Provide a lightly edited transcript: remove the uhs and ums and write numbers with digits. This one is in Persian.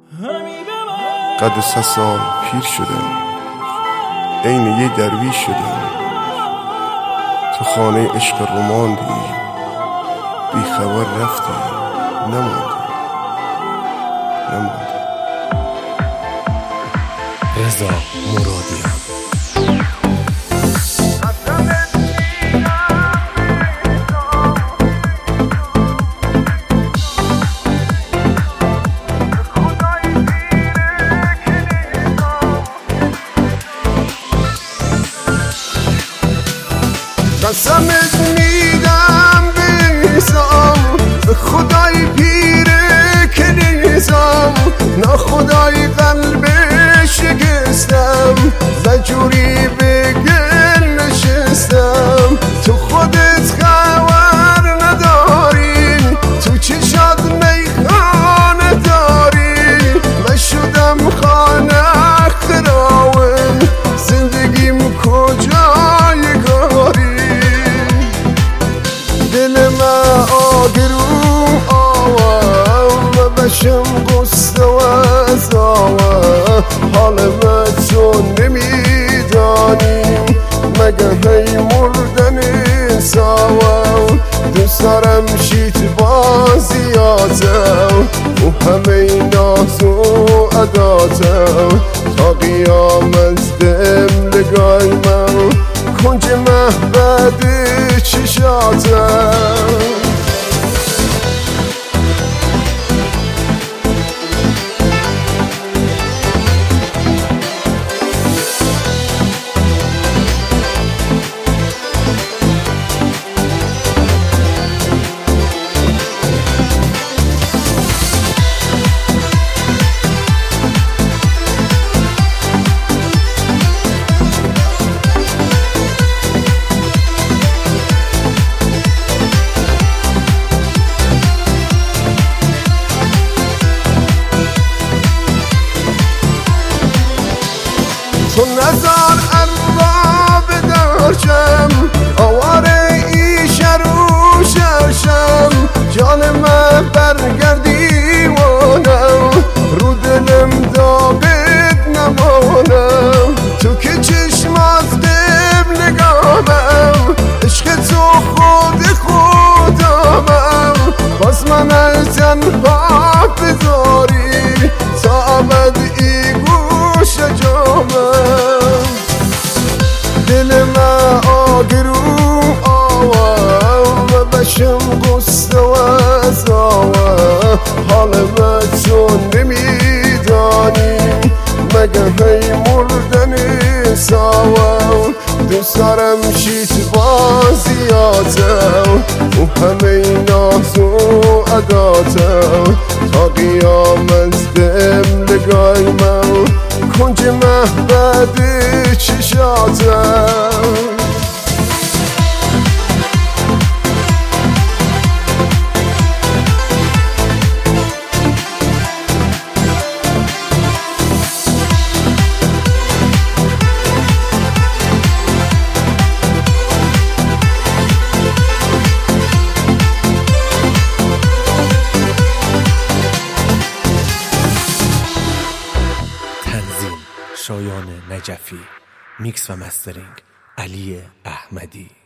قد 100 سال پیر شدم، عین یه درویش شدم. تو خانه عشق رو ماندی، بی خبر رفتی، نماندی. رضا مرادیان. قسمت میدم بیزام، به خدای پیره که نیزم، نه خدای قلب شکستم، زجوری به گل نشستم. تو خودت خبر نداری، تو چشات میخانه داری. من شدم خانه خراون، زندگیم کجای گاری. دل من آگرو آوام و بشم قصد و ازاوه. حال من تو نمیدانیم، مگه هی مردن ساوه. دوست دارم شیت بازیاتم و همه ناز و عداتم. تا قیامت دم لگای من، کنج مهبد چشاتم. تو نزار ارباب درشم، آواره ایش رو شرشم. جان من برگردی وانم، رو دلم داغت نمانم. تو که چشمات قبل نگامم، عشق تو خود خودمم. باز من از تنها بذاری، تا ابد ای گوش جامم. دل من آگرو آوام و بشم قصد و ازاوه. حال من تو نمیدانی، مگه هی مردن ساوه. دوست دارم شیت بازیاتم و همه ناز و عداتم. تا قیامت دم لگای من، کنج مهبد چشاتم. شایان نجفی. میکس و مسترینگ علی احمدی.